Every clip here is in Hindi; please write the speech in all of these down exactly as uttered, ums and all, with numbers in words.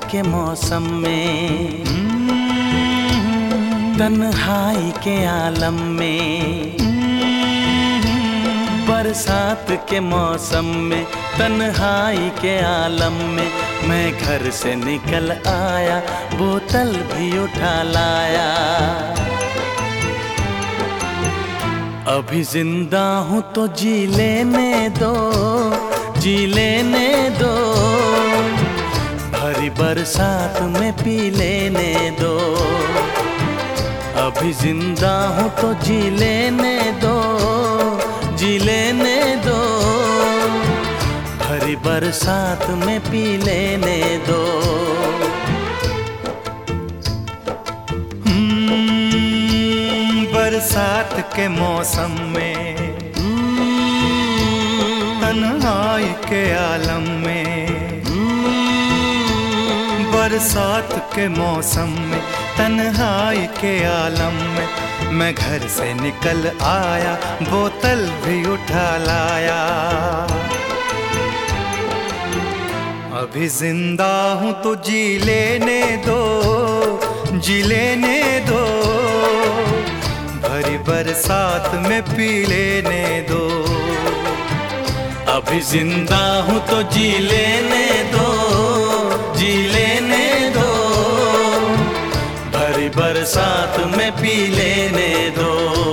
के मौसम में, तन्हाई के आलम में, बरसात के मौसम में, तन्हाई के आलम में, मैं घर से निकल आया, बोतल भी उठा लाया। अभी जिंदा हूँ तो जी लेने दो, जी लेने दो, भरी बरसात में पी लेने दो। अभी जिंदा हूँ तो जी लेने दो, जी लेने दो, भरी बरसात में पी लेने दो। बरसात के मौसम में, तन्हाई के आलम में, बरसात के मौसम में, तन्हाई के आलम में, मैं घर से निकल आया, बोतल भी उठा लाया। अभी जिंदा हूँ तो जी लेने दो, जी लेने दो, भरी बरसात में पी लेने दो। अभी जिंदा हूँ तो जी लेने दो, जी लेने दो, भरी बरसात में पी लेने दो।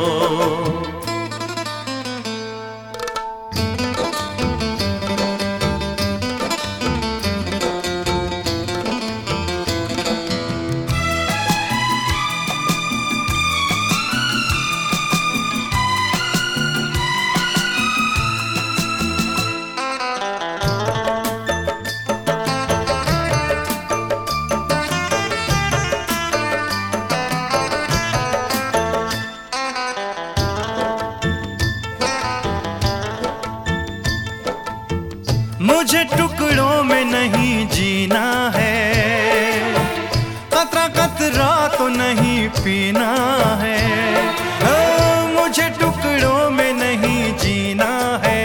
मुझे टुकड़ों में नहीं जीना है, कतरा कतरा तो नहीं पीना है। ओ, मुझे टुकड़ों में नहीं जीना है,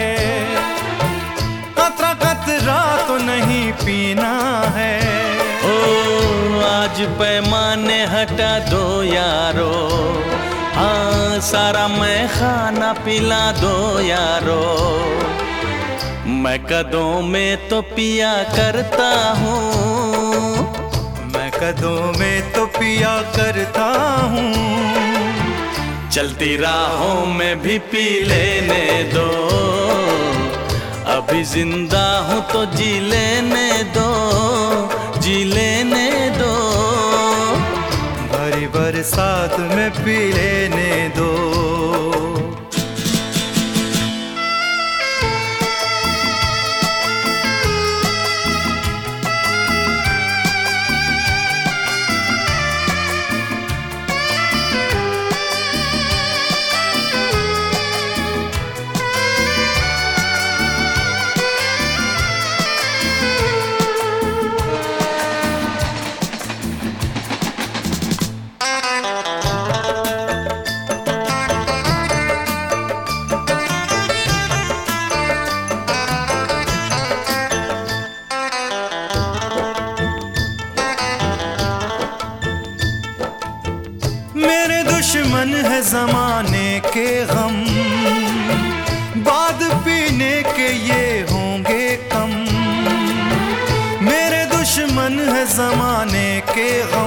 कतरा कतरा तो नहीं पीना है। ओ आज पैमाने हटा दो यारो, हाँ सारा मैं खाना पिला दो यारो। मैं कदों में तो पिया करता हूँ, मैं कदों में तो पिया करता हूँ। चलती राहों में भी पी लेने दो, अभी जिंदा हूँ तो जी लेने दो, जी लेने दो, भरी बरसात में पी लेने दो। मेरे दुश्मन है जमाने के गम, बाद पीने के ये होंगे कम। मेरे दुश्मन है जमाने के गम,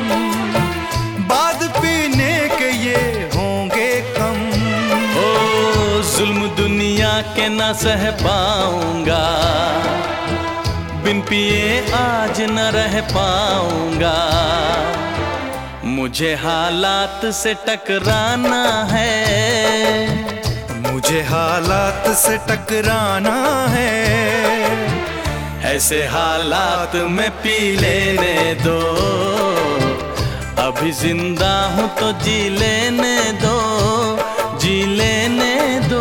बाद पीने के ये होंगे कम। ओ जुल्म दुनिया के न सह पाऊंगा, बिन पिए आज न रह पाऊंगा। मुझे हालात से टकराना है, मुझे हालात से टकराना है। ऐसे हालात में पी लेने दो, अभी जिंदा हूँ तो जी लेने दो, जी लेने दो,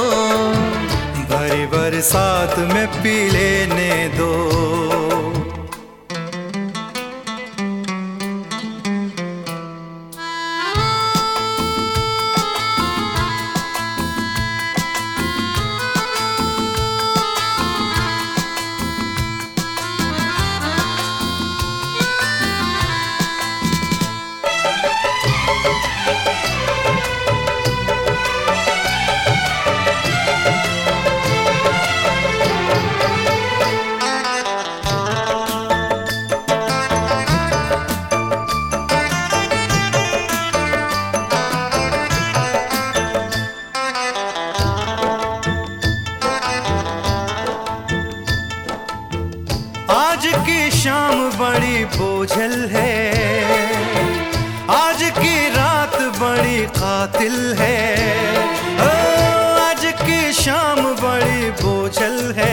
भरी बरसात में पी लेने दो। बड़ी बोझल है, आज की रात बड़ी कातिल है। ओ आज की शाम बड़ी बोझल है,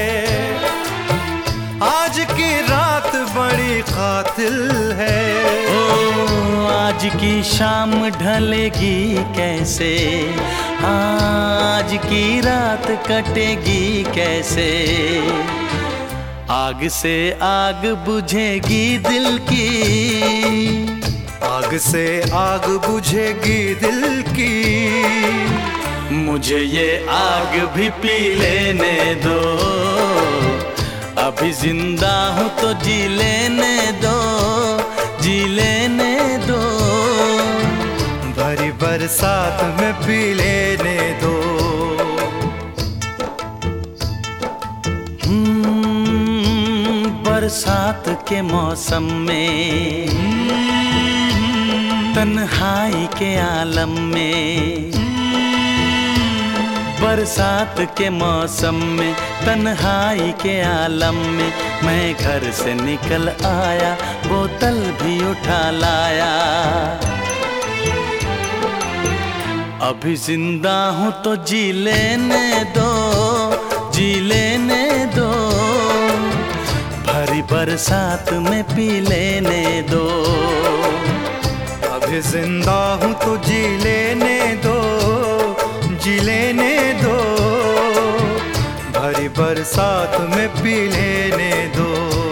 आज की रात बड़ी कातिल है। ओ आज की शाम ढलेगी कैसे, आज की रात कटेगी कैसे। आग से आग बुझेगी दिल की, आग से आग बुझेगी दिल की। मुझे ये आग भी पी लेने दो, अभी जिंदा हूँ तो जी लेने दो, जी लेने दो। भरी बरसात में पी लेने दो। बरसात के मौसम में, तन्हाई के आलम में। बरसात के मौसम में, तन्हाई के आलम में, मैं घर से निकल आया, बोतल भी उठा लाया। अभी जिंदा हूँ तो जी लेने दो, जी लेने दो। भरी बरसात में पी लेने दो। अभी जिंदा हूँ तो जी लेने दो, जी लेने दो। भरी बरसात में पी लेने दो।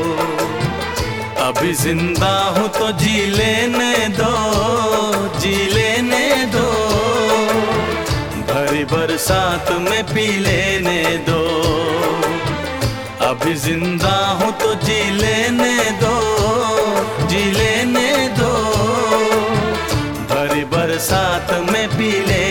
अभी जिंदा हूँ तो जी लेने दो, जी लेने दो। भरी बरसात में पी लेने दो। अभी जिंदा हूँ तो जी लेने दो, जी लेने दो। भरी बरसात में पी ले